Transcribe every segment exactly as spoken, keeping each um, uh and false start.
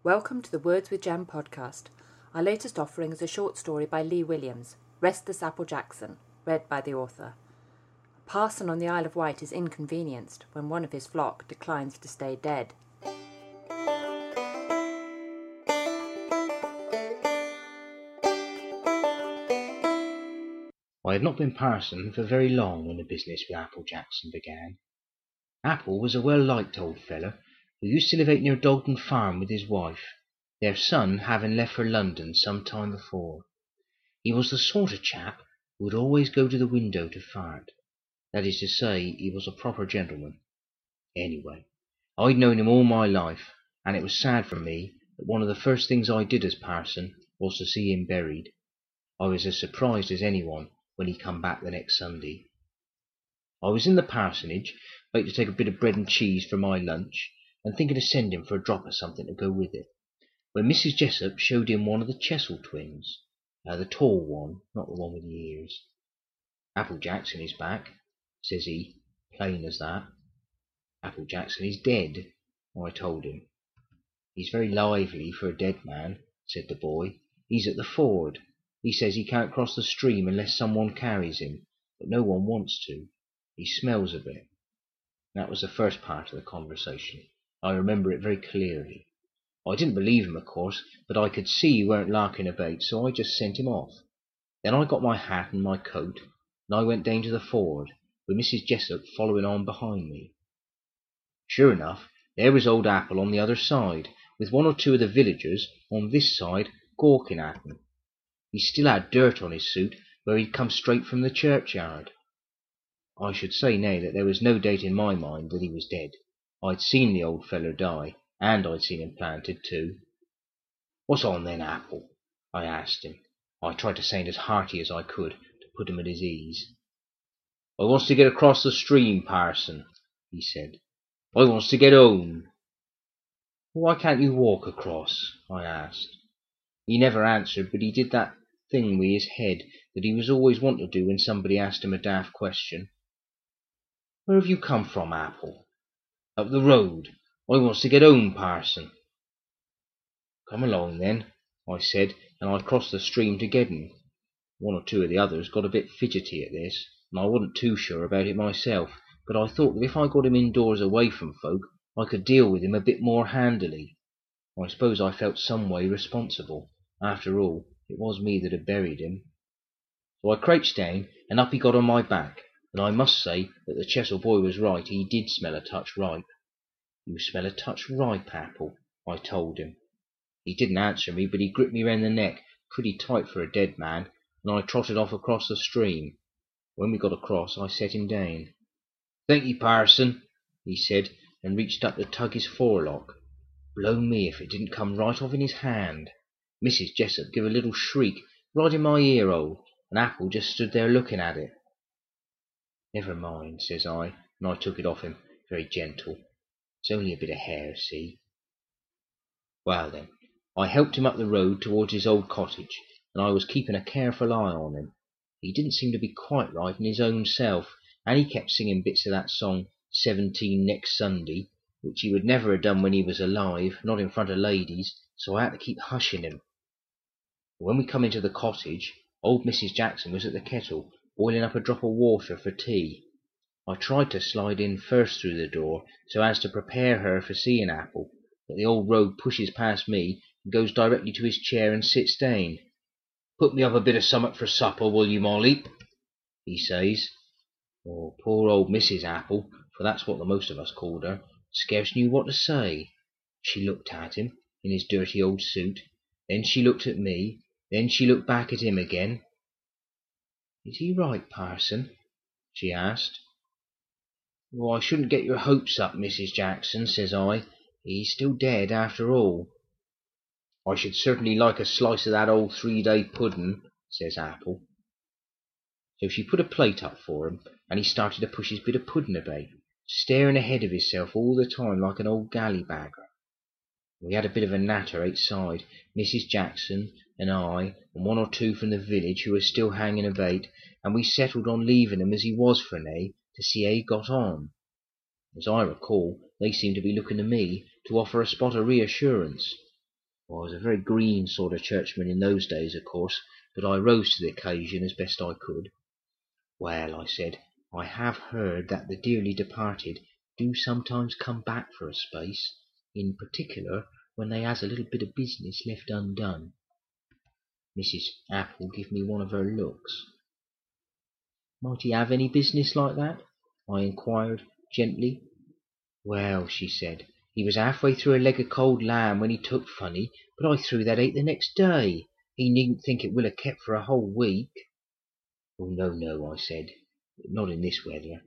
Welcome to the Words with Jam podcast. Our latest offering is a short story by Lee Williams, Restless Apple Jackson, read by the author. A parson on the Isle of Wight is inconvenienced when one of his flock declines to stay dead. I had not been parson for very long when the business with Apple Jackson began. Apple was a well-liked old fellow who used to live out near Dogden Farm with his wife, their son having left for London some time before. He was the sort of chap who would always go to the window to fart. That is to say, he was a proper gentleman. Anyway, I'd known him all my life, and it was sad for me that one of the first things I did as parson was to see him buried. I was as surprised as anyone when he come back the next Sunday. I was in the parsonage, about to take a bit of bread and cheese for my lunch, and thinking of sending for a drop of something to go with it, when Missus Jessup showed him one of the Chessel twins, uh, the tall one, not the one with the ears. "Apple Jackson is back," says he, plain as that. "Apple Jackson is dead," I told him. "He's very lively for a dead man," said the boy. "He's at the ford. He says he can't cross the stream unless someone carries him, but no one wants to. He smells a bit." That was the first part of the conversation. I remember it very clearly. I didn't believe him, of course, but I could see he weren't larking about, so I just sent him off. Then I got my hat and my coat, and I went down to the ford, with Missus Jessup following on behind me. Sure enough, there was old Apple on the other side, with one or two of the villagers on this side gawking at him. He still had dirt on his suit where he'd come straight from the churchyard. I should say now that there was no doubt in my mind that he was dead. I'd seen the old feller die, and I'd seen him planted too. "What's on then, Apple?" I asked him. I tried to sound as hearty as I could to put him at his ease. "I wants to get across the stream, parson," he said. "I wants to get home." "Why can't you walk across?" I asked. He never answered, but he did that thing with his head that he was always wont to do when somebody asked him a daft question. "Where have you come from, Apple?" "Up the road. I wants to get home, parson." "Come along then," I said, and I crossed the stream to get him. One or two of the others got a bit fidgety at this, and I wasn't too sure about it myself, but I thought that if I got him indoors away from folk, I could deal with him a bit more handily. I suppose I felt some way responsible. After all, it was me that had buried him. So I crouched down, and up he got on my back, and I must say that the Chessel boy was right. He did smell a touch ripe. "You smell a touch ripe, Apple," I told him. He didn't answer me, but he gripped me round the neck pretty tight for a dead man, and I trotted off across the stream. When we got across, I set him down. "Thank ye, parson," he said, and reached up to tug his forelock. Blow me if it didn't come right off in his hand. Missus Jessup gave a little shriek right in my ear-hole, and Apple just stood there looking at it. "Never mind," says I, and I took it off him, very gentle. "It's only a bit of hair, see?" Well then, I helped him up the road towards his old cottage, and I was keeping a careful eye on him. He didn't seem to be quite right in his own self, and he kept singing bits of that song, Seventeen Next Sunday, which he would never have done when he was alive, not in front of ladies, so I had to keep hushing him. When we come into the cottage, old Missus Jackson was at the kettle, boiling up a drop of water for tea. I tried to slide in first through the door, so as to prepare her for seeing Apple, but the old rogue pushes past me and goes directly to his chair and sits down. "Put me up a bit of summat for supper, will you, Molly?" he says. Oh, poor old Missus Apple, for that's what the most of us called her, scarce knew what to say. She looked at him, in his dirty old suit, then she looked at me, then she looked back at him again. "Is he right, parson?" she asked. "Well, I shouldn't get your hopes up, Missus Jackson," says I. "He's still dead after all." "I should certainly like a slice of that old three-day pudding," says Apple. So she put a plate up for him, and he started to push his bit of pudding about, staring ahead of himself all the time like an old galley-bagger. We had a bit of a natter outside, Missus Jackson and I, and one or two from the village who were still hanging about, and we settled on leaving him as he was for now, to see how he got on. As I recall, they seemed to be looking to me to offer a spot of reassurance. I was a very green sort of churchman in those days, of course, but I rose to the occasion as best I could. "Well," I said, "I have heard that the dearly departed do sometimes come back for a space, in particular when they has a little bit of business left undone." Missus Apple give me one of her looks. "Might he have any business like that?" I inquired gently. "Well," she said, "he was halfway through a leg of cold lamb when he took funny, but I threw that ate the next day. He needn't think it will have kept for a whole week." "Oh, no, no," I said, "not in this weather."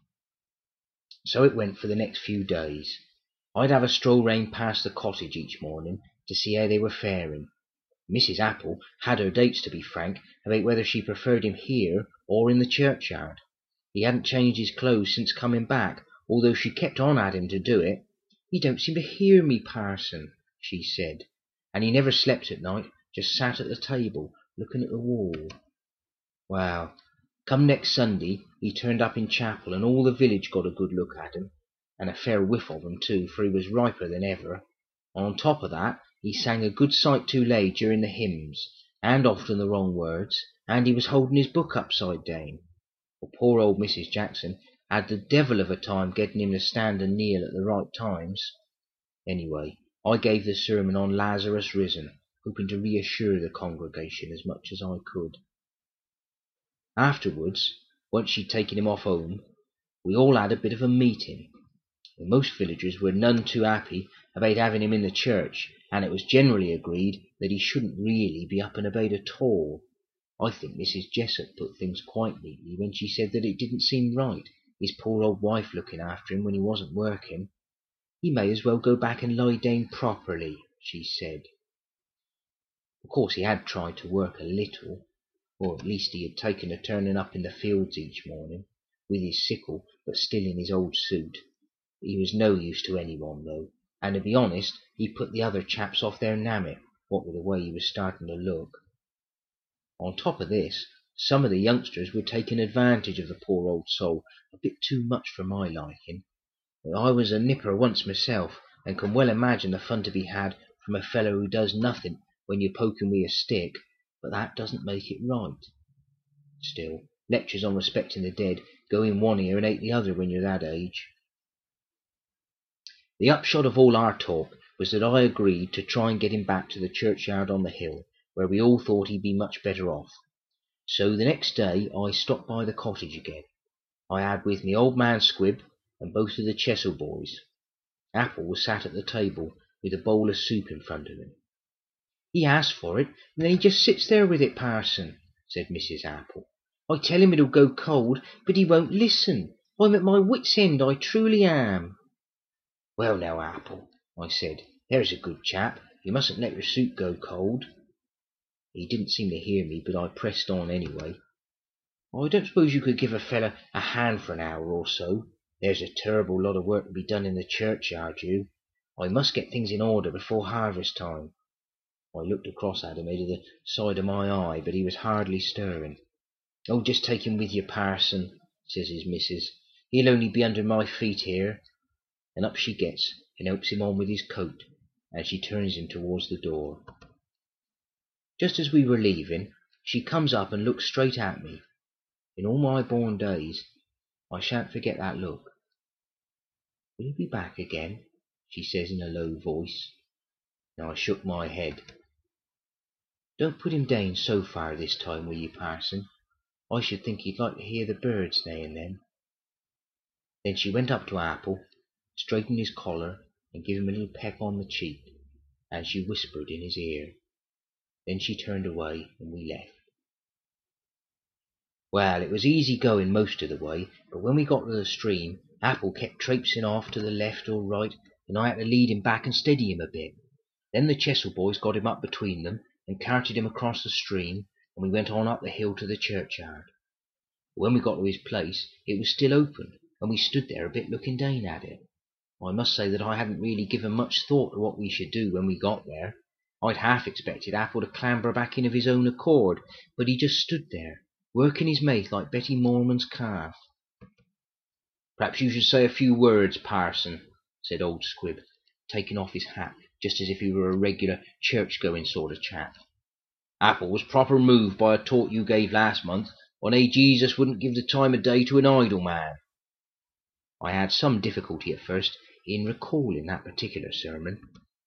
So it went for the next few days. I'd have a stroll round past the cottage each morning to see how they were faring. Missus Apple had her doubts, to be frank, about whether she preferred him here or in the churchyard. He hadn't changed his clothes since coming back, although she kept on at him to do it. "He don't seem to hear me, parson," she said, and he never slept at night, just sat at the table looking at the wall. Well, come next Sunday he turned up in chapel, and all the village got a good look at him, and a fair whiff of him too, for he was riper than ever. On top of that, he sang a good sight too loud during the hymns, and often the wrong words, and he was holding his book upside down. Well, poor old Missus Jackson had the devil of a time getting him to stand and kneel at the right times. Anyway, I gave the sermon on Lazarus Risen, hoping to reassure the congregation as much as I could. Afterwards, once she'd taken him off home, we all had a bit of a meeting. Most villagers were none too happy about having him in the church, and it was generally agreed that he shouldn't really be up and about at all. I think Missus Jessup put things quite neatly when she said that it didn't seem right, his poor old wife looking after him when he wasn't working. "He may as well go back and lie down properly," she said. Of course he had tried to work a little, or at least he had taken to turning up in the fields each morning, with his sickle, but still in his old suit. He was no use to anyone, though, and to be honest, he put the other chaps off their nammit, what with the way he was starting to look. On top of this, some of the youngsters were taking advantage of the poor old soul a bit too much for my liking. I was a nipper once myself, and can well imagine the fun to be had from a fellow who does nothing when you poke him with a stick, but that doesn't make it right. Still, lectures on respecting the dead go in one ear and out the other when you're that age. The upshot of all our talk was that I agreed to try and get him back to the churchyard on the hill, where we all thought he'd be much better off. So the next day I stopped by the cottage again. I had with me old man Squibb and both of the Chessel boys. Apple was sat at the table with a bowl of soup in front of him. "He asks for it, and then he just sits there with it, parson," said Missus Apple. "I tell him it'll go cold, but he won't listen. I'm at my wit's end, I truly am." "Well now, Apple," I said, "there's a good chap. You mustn't let your soup go cold." He didn't seem to hear me, but I pressed on anyway. "I don't suppose you could give a feller a hand for an hour or so? There's a terrible lot of work to be done in the churchyard, you. I must get things in order before harvest time." I looked across at him out of the side of my eye, but he was hardly stirring. "Oh, just take him with you, parson," says his missus. "He'll only be under my feet here." And up she gets and helps him on with his coat, and she turns him towards the door. Just as we were leaving, she comes up and looks straight at me. In all my born days, I shan't forget that look. "Will he be back again?" she says in a low voice. Now I shook my head. "Don't put him down so far this time, will you, parson? I should think he'd like to hear the birds now and then." Then she went up to Apple, straightened his collar, and gave him a little peck on the cheek, and she whispered in his ear. Then she turned away, and we left. Well, it was easy going most of the way, but when we got to the stream, Apple kept traipsing off to the left or right, and I had to lead him back and steady him a bit. Then the Chessel boys got him up between them, and carted him across the stream, and we went on up the hill to the churchyard. When we got to his place, it was still open, and we stood there a bit looking down at it. I must say that I hadn't really given much thought to what we should do when we got there. I'd half expected Apple to clamber back in of his own accord, but he just stood there, working his mouth like Betty Mormon's calf. "Perhaps you should say a few words, parson," said old Squibb, taking off his hat just as if he were a regular church-going sort of chap. Apple was proper moved by a talk you gave last month on how Jesus wouldn't give the time of day to an idle man. I had some difficulty at first in recalling that particular sermon.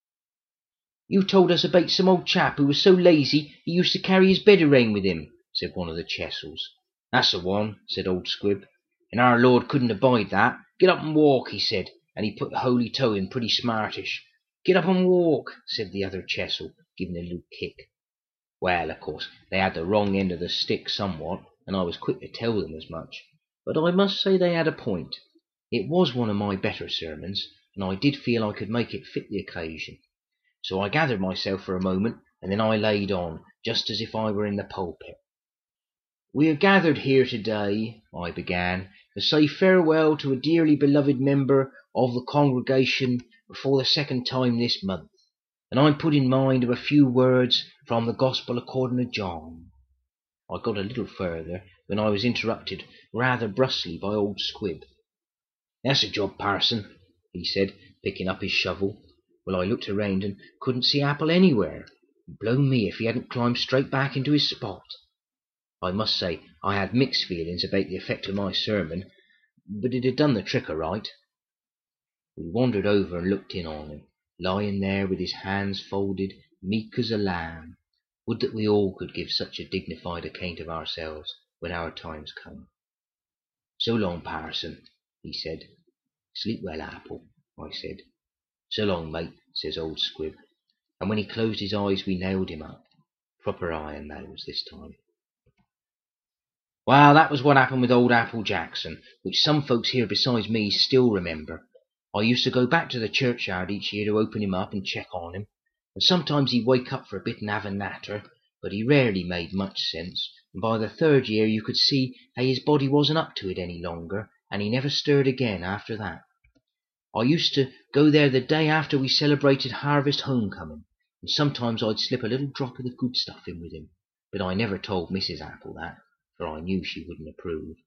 You told us about some old chap who was so lazy he used to carry his bed around with him, said one of the Chessels. That's the one, said old Squib, and our Lord couldn't abide that. Get up and walk, he said, and he put the holy toe in pretty smartish. Get up and walk, said the other Chessel, giving a little kick. Well, of course, they had the wrong end of the stick somewhat, and I was quick to tell them as much, but I must say they had a point. It was one of my better sermons, and I did feel I could make it fit the occasion. So I gathered myself for a moment, and then I laid on, just as if I were in the pulpit. We are gathered here today, I began, to say farewell to a dearly beloved member of the congregation for the second time this month, and I'm put in mind of a few words from the Gospel according to John. I got a little further when I was interrupted rather brusquely by old Squib. That's a job, parson, he said, picking up his shovel. Well, I looked around and couldn't see Apple anywhere. Blow me if he hadn't climbed straight back into his spot. I must say I had mixed feelings about the effect of my sermon, but it had done the trick all right. We wandered over and looked in on him, lying there with his hands folded, meek as a lamb. Would that we all could give such a dignified account of ourselves when our times come. So long, parson, he said. Sleep well, Apple, I said. So long, mate, says old Squib, and when he closed his eyes we nailed him up. Proper iron nails this time. Well, that was what happened with old Apple Jackson, which some folks here besides me still remember. I used to go back to the churchyard each year to open him up and check on him, and sometimes he'd wake up for a bit and have a natter, but he rarely made much sense, and by the third year you could see how his body wasn't up to it any longer, and he never stirred again after that. I used to go there the day after we celebrated Harvest Homecoming, and sometimes I'd slip a little drop of the good stuff in with him, but I never told Missus Apple that, for I knew she wouldn't approve.